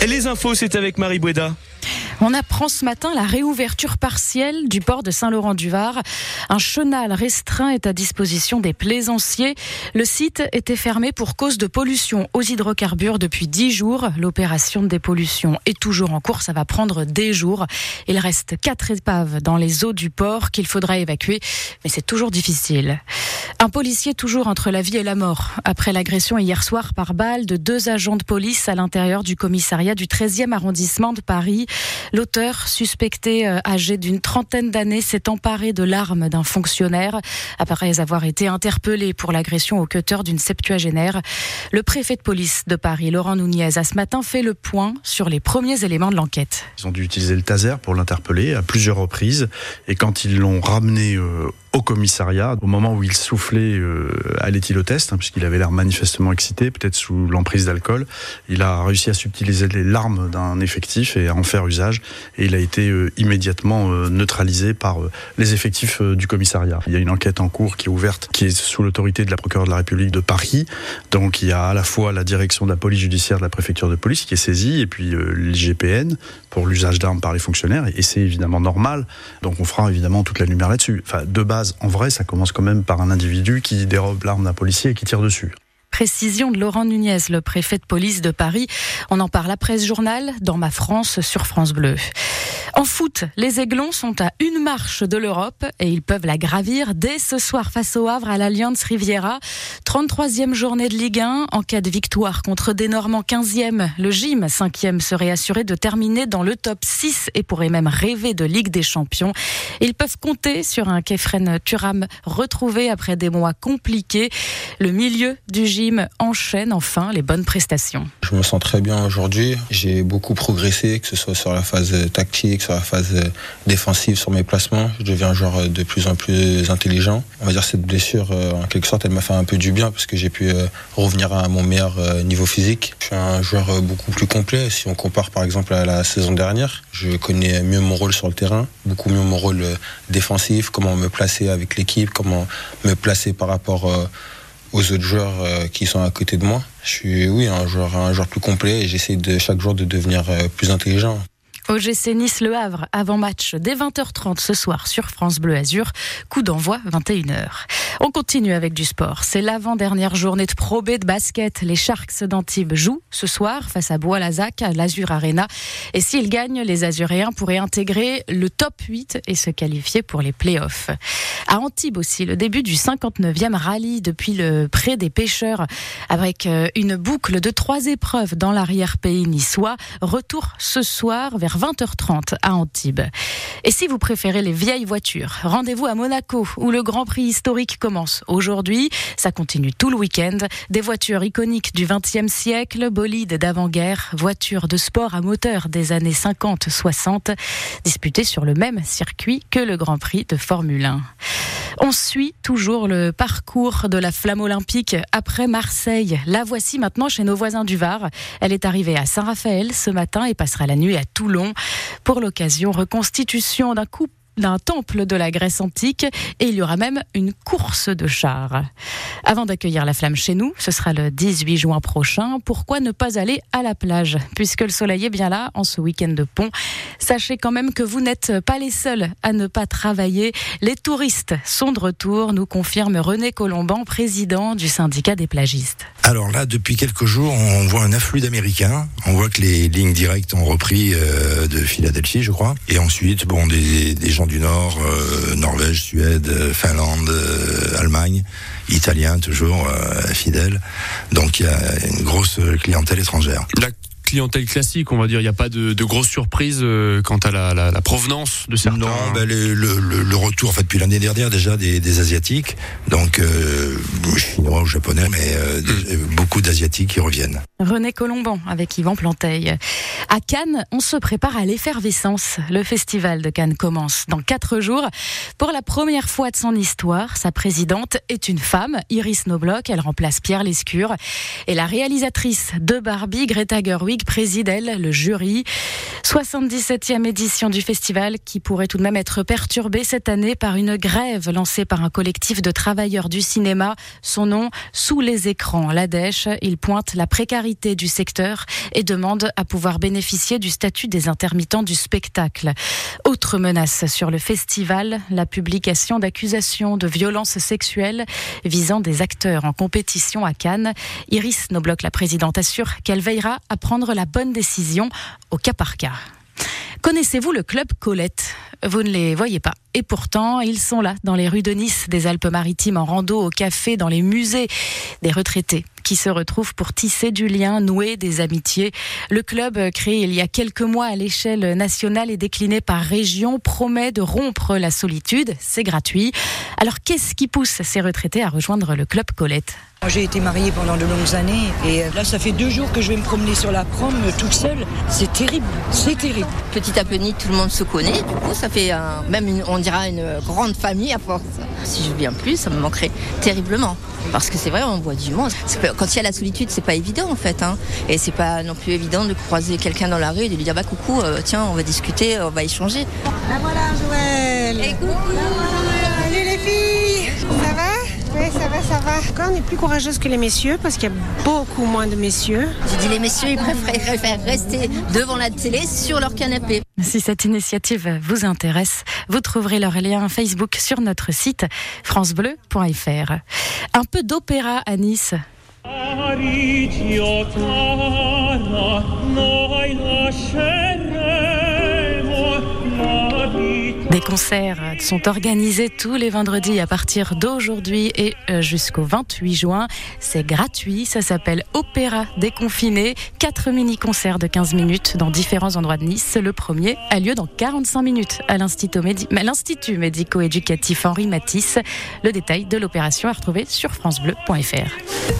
Les infos, c'est avec Marie Boueda. On apprend ce matin la réouverture partielle du port de Saint-Laurent-du-Var. Un chenal restreint est à disposition des plaisanciers. Le site était fermé pour cause de pollution aux hydrocarbures depuis 10 jours. L'opération de dépollution est toujours en cours. Ça va prendre des jours. Il reste 4 épaves dans les eaux du port qu'il faudra évacuer. Mais c'est toujours difficile. Un policier toujours entre la vie et la mort. Après l'agression hier soir par balle de 2 agents de police à l'intérieur du commissariat du 13e arrondissement de Paris. L'auteur, suspecté âgé d'une 30aine d'années, s'est emparé de l'arme d'un fonctionnaire après avoir été interpellé pour l'agression au cutter d'une septuagénaire. Le préfet de police de Paris, Laurent Nunez, a ce matin fait le point sur les premiers éléments de l'enquête. Ils ont dû utiliser le taser pour l'interpeller à plusieurs reprises et quand ils l'ont ramené au commissariat, au moment où il soufflait à l'éthylotest, puisqu'il avait l'air manifestement excité, peut-être sous l'emprise d'alcool, il a réussi à subtiliser l'arme d'un effectif et à en faire usage. Et il a été immédiatement neutralisé par les effectifs du commissariat. Il y a une enquête en cours qui est ouverte, qui est sous l'autorité de la procureure de la République de Paris. Donc il y a à la fois la direction de la police judiciaire de la préfecture de police qui est saisie, et puis l'IGPN pour l'usage d'armes par les fonctionnaires. Et c'est évidemment normal. Donc on fera évidemment toute la lumière là-dessus. Enfin, de base, en vrai, ça commence quand même par un individu qui dérobe l'arme d'un policier et qui tire dessus. Précision de Laurent Nunez, le préfet de police de Paris. On en parle après ce journal, dans Ma France, sur France Bleu. En foot, les Aiglons sont à une marche de l'Europe et ils peuvent la gravir dès ce soir face au Havre à l'Allianz Riviera. 33e journée de Ligue 1. En cas de victoire contre des Normands 15e, le Gym 5e serait assuré de terminer dans le top 6 et pourrait même rêver de Ligue des Champions. Ils peuvent compter sur un Kefren Turam retrouvé après des mois compliqués. Le milieu du Gym enchaîne enfin les bonnes prestations. Je me sens très bien aujourd'hui. J'ai beaucoup progressé, que ce soit sur la phase tactique, sur la phase défensive, sur mes placements. Je deviens un joueur de plus en plus intelligent. On va dire cette blessure, en quelque sorte, elle m'a fait un peu du bien parce que j'ai pu revenir à mon meilleur niveau physique. Je suis un joueur beaucoup plus complet. Si on compare par exemple à la saison dernière, je connais mieux mon rôle sur le terrain, beaucoup mieux mon rôle défensif, comment me placer avec l'équipe, comment me placer par rapport aux autres joueurs qui sont à côté de moi. Je suis un joueur plus complet et j'essaie chaque jour de devenir plus intelligent. OGC Nice Le Havre, avant-match dès 20h30 ce soir sur France Bleu Azur. Coup d'envoi 21h. On continue avec du sport. C'est l'avant-dernière journée de Pro B de basket. Les Sharks d'Antibes jouent ce soir face à Bois-Lazac à l'Azur Arena. Et s'ils gagnent, les Azuréens pourraient intégrer le top 8 et se qualifier pour les playoffs. À Antibes aussi, le début du 59e rallye depuis le pré des pêcheurs avec une boucle de 3 épreuves dans l'arrière-pays niçois. Retour ce soir vers 20h30 à Antibes. Et si vous préférez les vieilles voitures, rendez-vous à Monaco où le Grand Prix historique commence aujourd'hui. Ça continue tout le week-end. Des voitures iconiques du XXe siècle, bolides d'avant-guerre, voitures de sport à moteur des années 50-60, disputées sur le même circuit que le Grand Prix de Formule 1. On suit toujours le parcours de la flamme olympique après Marseille. La voici maintenant chez nos voisins du Var. Elle est arrivée à Saint-Raphaël ce matin et passera la nuit à Toulon. Pour l'occasion, reconstitution d'un temple de la Grèce antique et il y aura même une course de chars. Avant d'accueillir la flamme chez nous, ce sera le 18 juin prochain. Pourquoi ne pas aller à la plage ? Puisque le soleil est bien là en ce week-end de pont. Sachez quand même que vous n'êtes pas les seuls à ne pas travailler. Les touristes sont de retour, nous confirme René Colomban, président du syndicat des plagistes. Alors là, depuis quelques jours, on voit un afflux d'Américains. On voit que les lignes directes ont repris de Philadelphie, je crois. Et ensuite, des gens du Nord, Norvège, Suède, Finlande, Allemagne, Italiens toujours fidèles. Donc il y a une grosse clientèle étrangère. La clientèle classique, on va dire, il n'y a pas de grosses surprises quant à la provenance de certains. Non, le retour, en fait, depuis l'année dernière déjà des Asiatiques, donc chinois ou japonais, mais beaucoup d'Asiatiques qui reviennent. René Colomban avec Yvan Planteil. À Cannes, on se prépare à l'effervescence. Le festival de Cannes commence dans 4 jours. Pour la première fois de son histoire, sa présidente est une femme, Iris Knobloch. Elle remplace Pierre Lescure. Et la réalisatrice de Barbie, Greta Gerwig, préside, elle, le jury. 77e édition du festival qui pourrait tout de même être perturbée cette année par une grève lancée par un collectif de travailleurs du cinéma. Son nom, Sous les écrans, l'ADECH. Il pointe la précarité du secteur et demande à pouvoir bénéficier du statut des intermittents du spectacle. Autre menace sur le festival, la publication d'accusations de violences sexuelles visant des acteurs en compétition à Cannes. Iris Knobloch, la présidente, assure qu'elle veillera à prendre la bonne décision au cas par cas. Connaissez-vous le club Colette ? Vous ne les voyez pas. Et pourtant, ils sont là, dans les rues de Nice, des Alpes-Maritimes, en rando, au café, dans les musées. Des retraités qui se retrouvent pour tisser du lien, nouer des amitiés. Le club, créé il y a quelques mois à l'échelle nationale et décliné par région, promet de rompre la solitude. C'est gratuit. Alors, qu'est-ce qui pousse ces retraités à rejoindre le club Colette ? J'ai été mariée pendant de longues années et là ça fait 2 jours que je vais me promener sur la prom toute seule. C'est terrible, c'est terrible. Petit à petit tout le monde se connaît, du coup ça fait on dira une grande famille à force. Si je viens plus ça me manquerait terriblement. Parce que c'est vrai, on voit du monde. Quand il y a la solitude, c'est pas évident en fait. Et c'est pas non plus évident de croiser quelqu'un dans la rue et de lui dire coucou, tiens on va discuter, on va échanger. Ah voilà Joël. Et coucou. Salut les filles. Ça va ? Oui, ça va. Encore, on est plus courageuse que les messieurs parce qu'il y a beaucoup moins de messieurs. J'ai dit les messieurs, ils préfèrent rester devant la télé sur leur canapé. Si cette initiative vous intéresse, vous trouverez leur lien Facebook sur notre site francebleu.fr. Un peu d'opéra à Nice. Des concerts sont organisés tous les vendredis à partir d'aujourd'hui et jusqu'au 28 juin. C'est gratuit, ça s'appelle Opéra déconfiné. 4 mini-concerts de 15 minutes dans différents endroits de Nice. Le premier a lieu dans 45 minutes à l'Institut médico-éducatif Henri Matisse. Le détail de l'opération est retrouvé sur francebleu.fr.